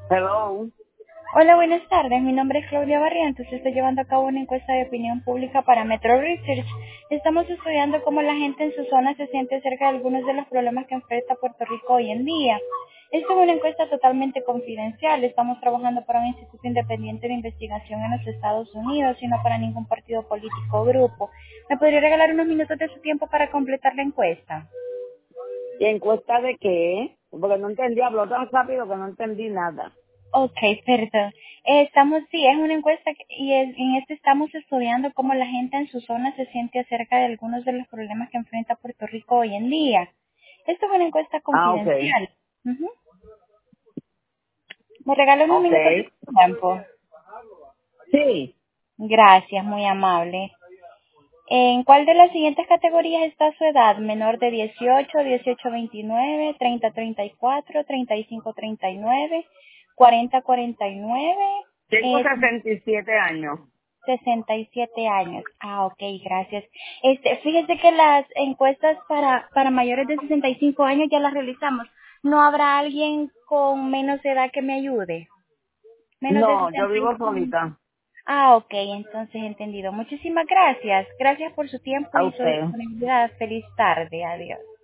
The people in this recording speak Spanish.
Hello. Hola, buenas tardes. Mi nombre es Claudia Barrientos. Estoy llevando a cabo una encuesta de opinión pública para Metro Research. Estamos estudiando cómo la gente en su zona se siente acerca de algunos de los problemas que enfrenta Puerto Rico hoy en día. Esta es una encuesta totalmente confidencial. Estamos trabajando para un instituto independiente de investigación en los Estados Unidos y no para ningún partido político o grupo. ¿Me podría regalar unos minutos de su tiempo para completar la encuesta? ¿Y encuesta de qué? Porque no entendí, habló tan rápido que no entendí nada. Ok, perdón. Sí, es una encuesta en este estamos estudiando cómo la gente en su zona se siente acerca de algunos de los problemas que enfrenta Puerto Rico hoy en día. Esto es una encuesta Ah, ok. confidencial. Ujú. Me regala unos Ok. minutos de su tiempo. Sí. Gracias, muy amable. ¿En cuál de las siguientes categorías está su edad? Menor de 18, 18 a 29, 30 a 34, 35 a 39, 40 a 49, Tengo eh, 67 años. 67 años. Ah, ok, gracias. Fíjese que las encuestas para mayores de 65 años ya las realizamos. ¿No habrá alguien con menos edad que me ayude? Menos de No, yo vivo 65 años. solita. Ah, ok, entonces entendido. Muchísimas gracias. Gracias por su tiempo A y su usted. disponibilidad. Feliz tarde. Adiós.